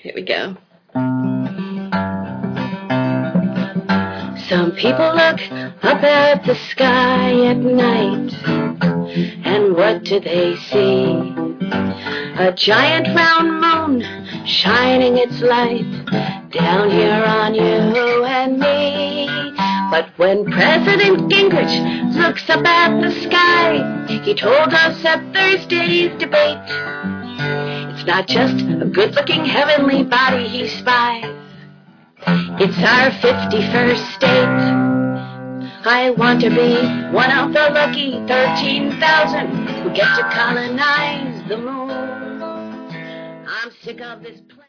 Here we go. Some people look up at the sky at night, and what do they see? A giant round moon shining its light down here on you and me. But when President Gingrich looks up at the sky, he told us at Thursday's debate, it's not just a good-looking heavenly body he spies, it's our 51st state. I want to be one of the lucky 13,000 who get to colonize the moon. I'm sick of this place.